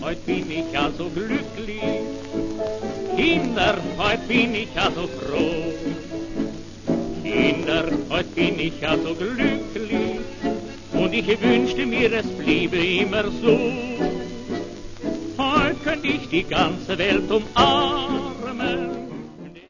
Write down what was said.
heut bin ich ja so glücklich. Kinder, heut bin ich ja so froh. Kinder, heut bin ich ja so glücklich. Und ich wünschte mir, es bliebe immer so. Heut könnt ich die ganze Welt umarmen.